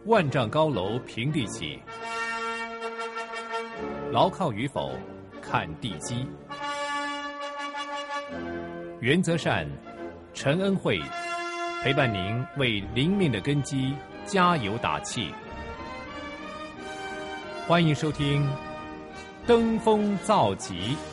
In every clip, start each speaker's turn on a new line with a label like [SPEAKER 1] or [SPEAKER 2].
[SPEAKER 1] 万丈高楼平地起，牢靠与否看地基。原则善，陈恩惠陪伴您为灵命的根基加油打气。欢迎收听《登峰造极》。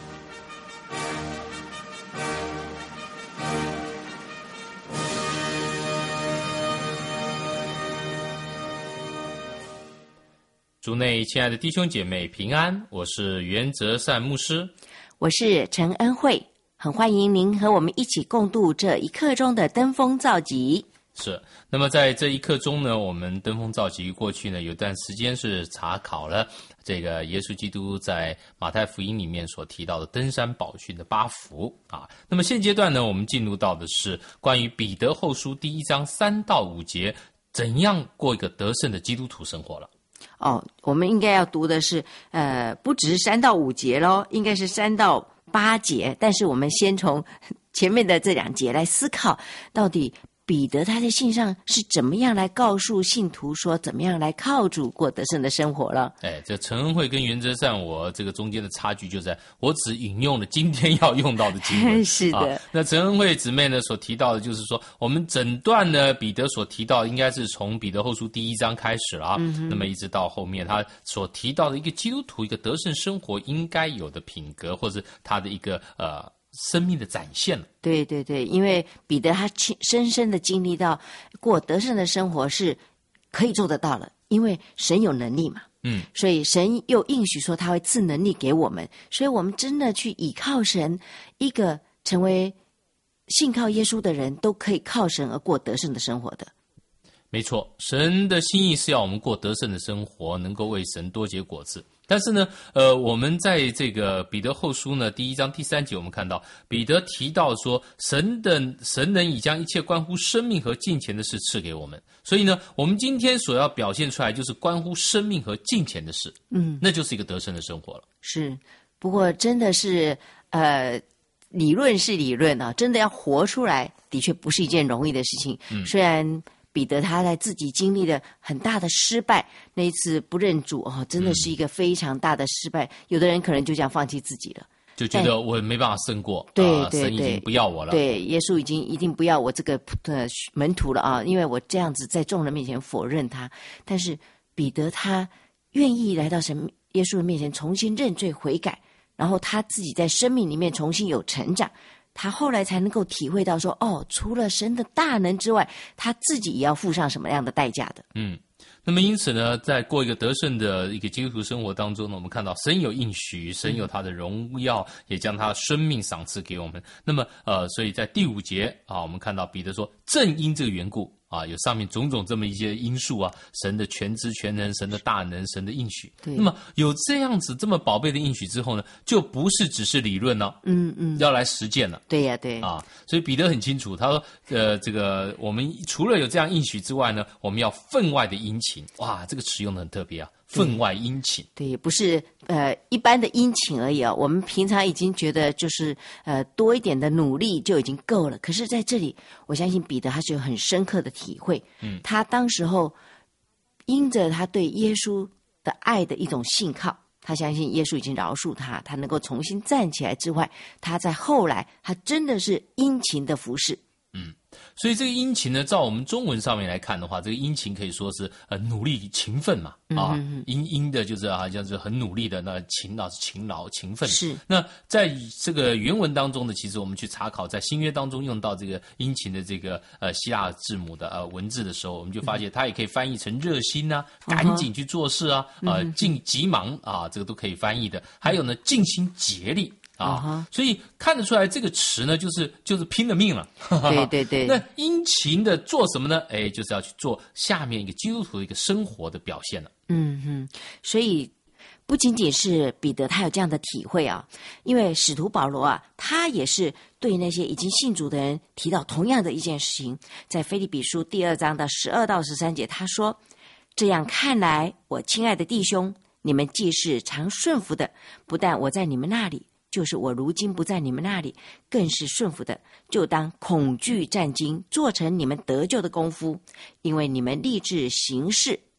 [SPEAKER 2] 主内亲爱的弟兄姐妹平安，我是原则善牧师，
[SPEAKER 3] 我是陈恩惠，很欢迎您和我们一起共度这一刻钟的登峰造极。
[SPEAKER 2] 是，那么在这一刻钟呢，我们登峰造极过去呢有段时间是查考了这个耶稣基督在马太福音里面所提到的登山宝训的8福啊。那么现阶段呢，我们进入到的是关于彼得后书第1章3到5节，怎样过一个得胜的基督徒生活了。
[SPEAKER 3] 我们应该要读的是不只是3到5节咯，应该是3到8节，但是我们先从前面的这2节来思考，到底彼得他在信上是怎么样来告诉信徒说怎么样来靠主过得胜的生活了。
[SPEAKER 2] 这陈恩惠跟原则上我这个中间的差距就在我只引用了今天要用到的经文
[SPEAKER 3] 是的
[SPEAKER 2] 那陈恩惠姊妹呢所提到的就是说，我们整段呢彼得所提到应该是从彼得后书第1章开始了那么一直到后面他所提到的一个基督徒一个得胜生活应该有的品格，或者他的一个生命的展现了。
[SPEAKER 3] 对对对，因为彼得他深深的经历到过得胜的生活是可以做得到了，因为神有能力嘛。所以神又应许说他会赐能力给我们，所以我们真的去倚靠神，一个成为信靠耶稣的人都可以靠神而过得胜的生活的。
[SPEAKER 2] 没错，神的心意是要我们过得胜的生活，能够为神多结果子。但是呢，我们在这个彼得后书呢第1章第3节，我们看到彼得提到说，神能已将一切关乎生命和金钱的事赐给我们。所以呢，我们今天所要表现出来就是关乎生命和金钱的事，那就是一个得胜的生活了。
[SPEAKER 3] 是，不过真的是理论是理论啊，真的要活出来，的确不是一件容易的事情。虽然彼得他在自己经历了很大的失败，那一次不认主真的是一个非常大的失败。有的人可能就这样放弃自己了，
[SPEAKER 2] 就觉得我没办法胜过，
[SPEAKER 3] 对对
[SPEAKER 2] 神已经不要我了。
[SPEAKER 3] 对，耶稣一定不要我这个门徒了啊，因为我这样子在众人面前否认他。但是彼得他愿意来到神耶稣的面前重新认罪悔改，然后他自己在生命里面重新有成长。他后来才能够体会到说，除了神的大能之外，他自己也要付上什么样的代价的。
[SPEAKER 2] 那么因此呢，在过一个得胜的一个基督徒生活当中呢，我们看到神有应许，神有他的荣耀，也将他的生命赏赐给我们。那么所以在第5节我们看到彼得说，正因这个缘故有上面种种这么一些因素神的全知全能，神的大能，神的应许。那么有这样子这么宝贝的应许之后呢，就不是只是理论了，要来实践了。
[SPEAKER 3] 对呀，对
[SPEAKER 2] 所以彼得很清楚，他说这个我们除了有这样应许之外呢，我们要分外的殷勤。哇，这个词用的很特别分外殷勤。
[SPEAKER 3] 对，不是一般的殷勤而已我们平常已经觉得就是多一点的努力就已经够了。可是在这里，我相信彼得他是有很深刻的体会。他当时候因着他对耶稣的爱的一种信靠，他相信耶稣已经饶恕他，他能够重新站起来之外，他在后来他真的是殷勤的服侍。
[SPEAKER 2] 所以这个殷勤呢，照我们中文上面来看的话，这个殷勤可以说是努力勤奋嘛殷的就是好像是很努力的，那勤劳是勤劳勤奋。
[SPEAKER 3] 是。
[SPEAKER 2] 那在这个原文当中呢，其实我们去查考在新约当中用到这个殷勤的这个希腊字母的文字的时候，我们就发现它也可以翻译成热心赶紧去做事急忙这个都可以翻译的。还有呢，尽心竭力所以看得出来这个词呢，就是拼了命了。
[SPEAKER 3] 对对对。
[SPEAKER 2] 那殷勤的做什么呢？就是要去做下面一个基督徒的一个生活的表现了。
[SPEAKER 3] 所以不仅仅是彼得他有这样的体会因为使徒保罗他也是对那些已经信主的人提到同样的一件事情。在腓立比书第2章的12到13节，他说，这样看来，我亲爱的弟兄，你们既是常顺服的，不但我在你们那里，就是我如今不在你们那里，更是顺服的，就当恐惧战惊，做成你们得救的功夫，因为你们立志行事，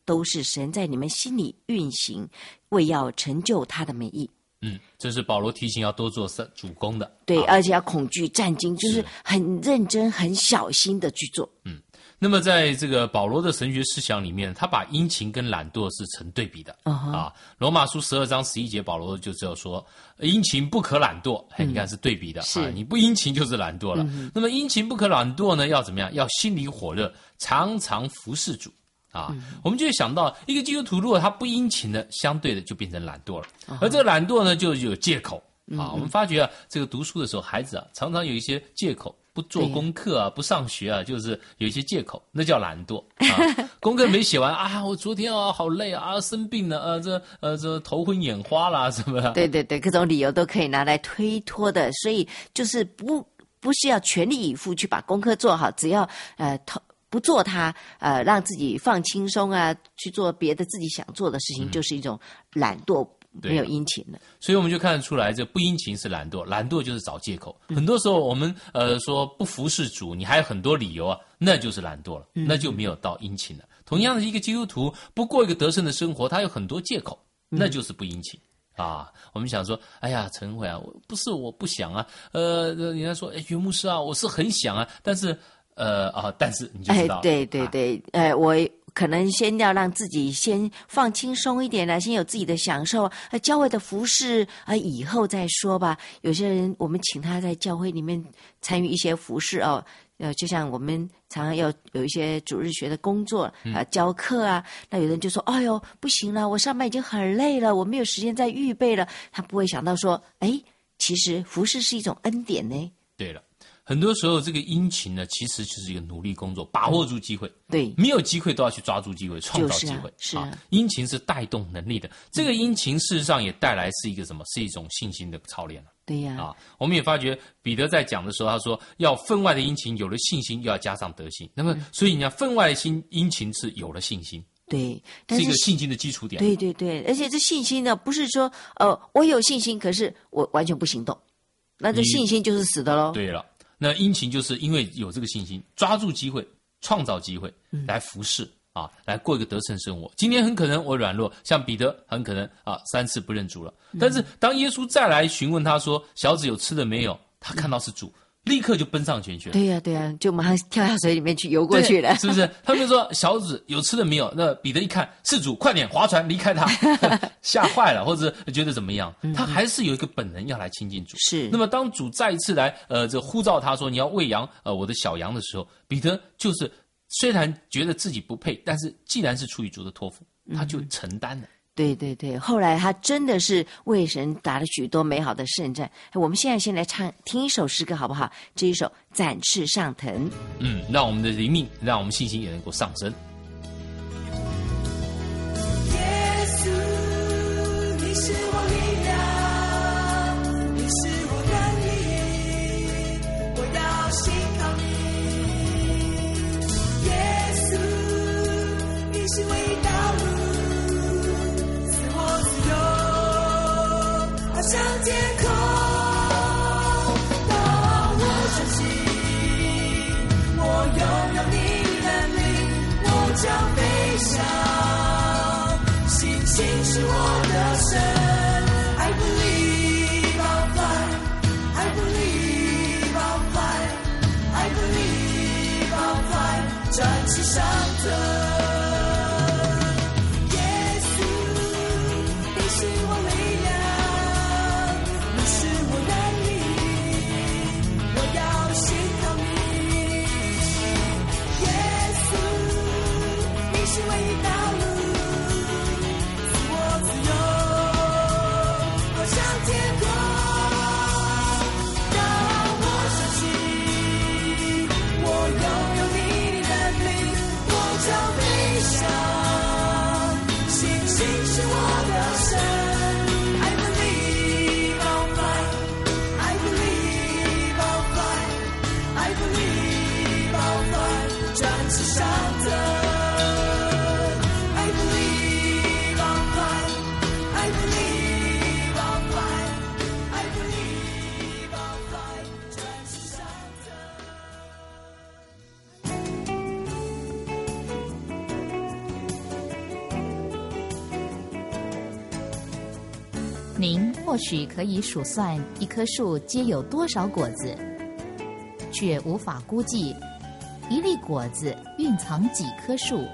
[SPEAKER 3] 都是神在你们心里运行，为要成就他的美意。
[SPEAKER 2] 这是保罗提醒要多做主工的。
[SPEAKER 3] 对，而且要恐惧战惊，就是很认真、很小心的去做。
[SPEAKER 2] 那么在这个保罗的神学思想里面，他把殷勤跟懒惰是成对比的。罗马书12章11节，保罗就只有说殷勤不可懒惰。你看是对比的。你不殷勤就是懒惰了。那么殷勤不可懒惰呢，要怎么样？要心里火热，常常服侍主。我们就会想到一个基督徒，如果他不殷勤呢，相对的就变成懒惰了。而这个懒惰呢，就有借口。我们发觉这个读书的时候，孩子常常有一些借口。不做功课不上学就是有一些借口，那叫懒惰。功课没写完我昨天好累生病了这头昏眼花啦什么的。
[SPEAKER 3] 对对对，各种理由都可以拿来推脱的，所以就是不是要全力以赴去把功课做好，只要不做它让自己放轻松去做别的自己想做的事情，就是一种懒惰。没有殷勤的，
[SPEAKER 2] 所以我们就看得出来，这不殷勤是懒惰，懒惰就是找借口。很多时候我们说不服侍主，你还有很多理由那就是懒惰了，那就没有到殷勤了。同样的，一个基督徒不过一个得胜的生活，他有很多借口，那就是不殷勤。我们想说，哎呀，陈恩惠不是我不想人家说，袁牧师我是很想但是但是你就知道，
[SPEAKER 3] 对对对，我可能先要让自己先放轻松一点了，先有自己的享受，教会的服事以后再说吧。有些人我们请他在教会里面参与一些服事就像我们常常要有一些主日学的工作教课那有人就说，哎呦不行了，我上班已经很累了，我没有时间再预备了。他不会想到说，其实服事是一种恩典呢。
[SPEAKER 2] 对了。很多时候，这个殷勤呢，其实就是一个努力工作，把握住机会。
[SPEAKER 3] 对，
[SPEAKER 2] 没有机会都要去抓住机会，创造机会。
[SPEAKER 3] 是
[SPEAKER 2] 殷勤是带动能力的。这个殷勤事实上也带来是一个什么？是一种信心的操练了。
[SPEAKER 3] 对呀。
[SPEAKER 2] 我们也发觉彼得在讲的时候，他说要分外的殷勤，有了信心，又要加上德行。那么，所以你看，分外的殷勤是有了信心。
[SPEAKER 3] 对，
[SPEAKER 2] 是一个信心的基础点。
[SPEAKER 3] 对对对，而且这信心呢，不是说我有信心，可是我完全不行动，那这信心就是死的喽。
[SPEAKER 2] 对了。那殷勤就是因为有这个信心，抓住机会，创造机会，来服侍来过一个得胜生活。今天很可能我软弱，像彼得很可能3次不认主了。但是当耶稣再来询问他说：“小子有吃的没有？”他看到是主，立刻就奔上前去了。
[SPEAKER 3] 对呀对呀，就马上跳下水里面去游过去了，
[SPEAKER 2] 是不是？他们说小子有吃的没有？那彼得一看是主，快点划船离开他，吓坏了，或者觉得怎么样？他还是有一个本能要来亲近主。
[SPEAKER 3] 是。
[SPEAKER 2] 那么当主再一次来这呼召他说你要喂养我的小羊的时候，彼得就是虽然觉得自己不配，但是既然是出于主的托付，他就承担了。
[SPEAKER 3] 对对对，后来他真的是为神打了许多美好的胜战。我们现在先来听一首诗歌好不好？这一首《展翅上腾》。
[SPEAKER 2] 让我们的灵命，让我们信心也能够上升。
[SPEAKER 4] 耶稣，你是我力量，你是我能力，我要信靠你。耶稣，你是唯一道路。向天空，当我相信，我拥有你的灵，我将飞翔。信心是我的神。I believe I'll fly. I believe I'll fly. I believe I'll fly. 展翅上腾。是唯一道路，赐我自由。
[SPEAKER 5] 您或许可以数算一棵树结有多少果子，却无法估计一粒果子蕴藏几棵树。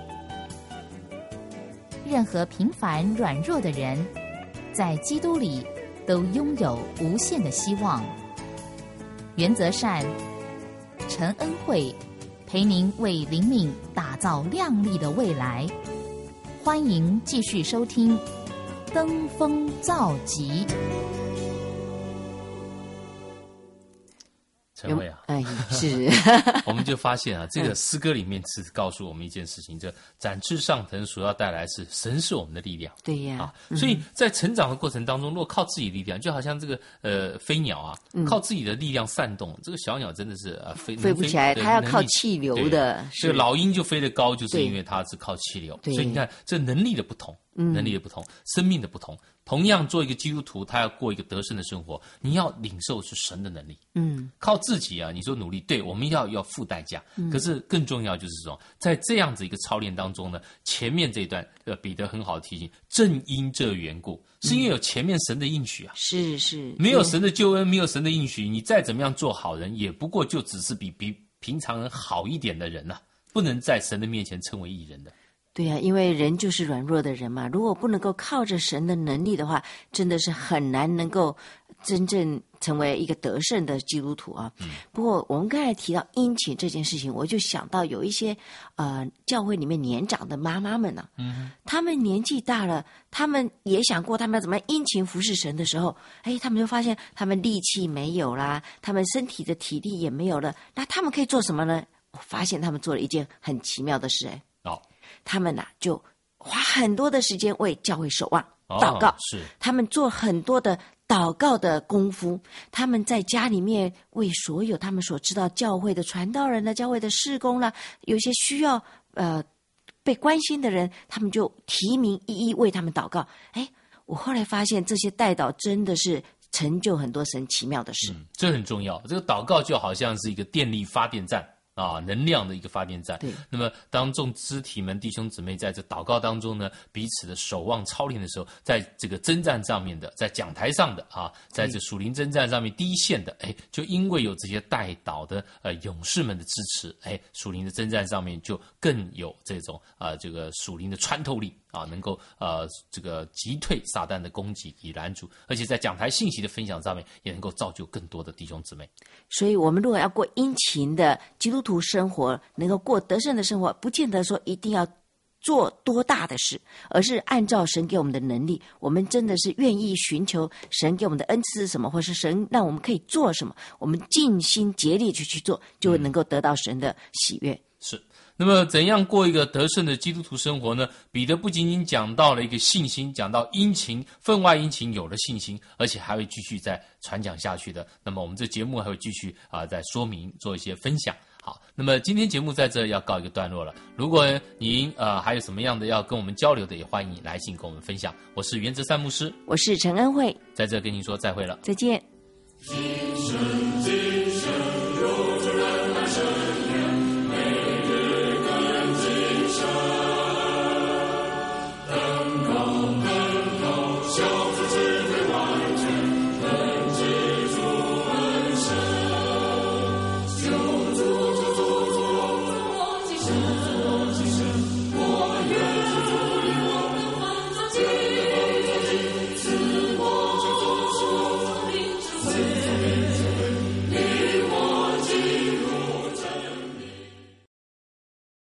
[SPEAKER 5] 任何平凡软弱的人，在基督里都拥有无限的希望。原则善，陈恩惠陪您为灵命打造亮丽的未来。欢迎继续收听《登峰造极》。
[SPEAKER 2] 陈慧啊，
[SPEAKER 3] 是，
[SPEAKER 2] 我们就发现啊，这个诗歌里面是告诉我们一件事情，这展翅上腾所要带来是神是我们的力量。
[SPEAKER 3] 对呀，
[SPEAKER 2] 所以在成长的过程当中，如果靠自己的力量，就好像这个飞鸟啊，靠自己的力量扇动，这个小鸟真的是
[SPEAKER 3] 飞不起来，它要靠气流的。
[SPEAKER 2] 这个老鹰就飞得高，就是因为它是靠气流。所以你看，这能力的不同，能力的不同，生命的不同。同样做一个基督徒，他要过一个得胜的生活，你要领受是神的能力。靠自己啊，你说努力，对，我们要付代价。可是更重要就是说，在这样子一个操练当中呢，前面这一段彼得很好的提醒，正因这缘故，是因为有前面神的应许啊。
[SPEAKER 3] 是，
[SPEAKER 2] 没有神的救恩，没有神的应许，你再怎么样做好人，也不过就只是比平常人好一点的人啊，不能在神的面前称为义人的。
[SPEAKER 3] 对呀，因为人就是软弱的人嘛，如果不能够靠着神的能力的话，真的是很难能够真正成为一个得胜的基督徒啊。不过我们刚才提到殷勤这件事情，我就想到有一些教会里面年长的妈妈们呢，他们年纪大了，他们也想过他们要怎么殷勤服侍神的时候，他们就发现他们力气没有啦，他们身体的体力也没有了，那他们可以做什么呢？我发现他们做了一件很奇妙的事。他们就花很多的时间为教会守望、祷告，
[SPEAKER 2] 是
[SPEAKER 3] 他们做很多的祷告的功夫，他们在家里面为所有他们所知道教会的传道人呢、教会的事工啦，有些需要被关心的人，他们就提名一一为他们祷告。我后来发现这些代祷真的是成就很多神奇妙的事。
[SPEAKER 2] 这很重要，这个祷告就好像是一个电力发电站能量的一个发电站。
[SPEAKER 3] 对，
[SPEAKER 2] 那么当众肢体们弟兄姊妹在这祷告当中呢，彼此的守望操练的时候，在这个征战上面的，在讲台上的在这属灵征战上面第一线的，就因为有这些代祷的勇士们的支持，属灵的征战上面就更有这种这个属灵的穿透力能够这个击退撒旦的攻击，以拦阻，而且在讲台信息的分享上面也能够造就更多的弟兄姊妹。
[SPEAKER 3] 所以我们如果要过殷勤的基督徒生活，能够过得胜的生活，不见得说一定要做多大的事，而是按照神给我们的能力，我们真的是愿意寻求神给我们的恩赐是什么，或是神让我们可以做什么，我们尽心竭力去做，就能够得到神的喜悦。
[SPEAKER 2] 是。那么怎样过一个得胜的基督徒生活呢？彼得不仅仅讲到了一个信心，讲到殷勤，分外殷勤有了信心，而且还会继续再传讲下去的。那么我们这节目还会继续再说明，做一些分享。好，那么今天节目在这要告一个段落了。如果您还有什么样的要跟我们交流的，也欢迎来信跟我们分享。我是原则善牧师，
[SPEAKER 3] 我是陈恩惠，
[SPEAKER 2] 在这跟您说再会了，
[SPEAKER 3] 再见。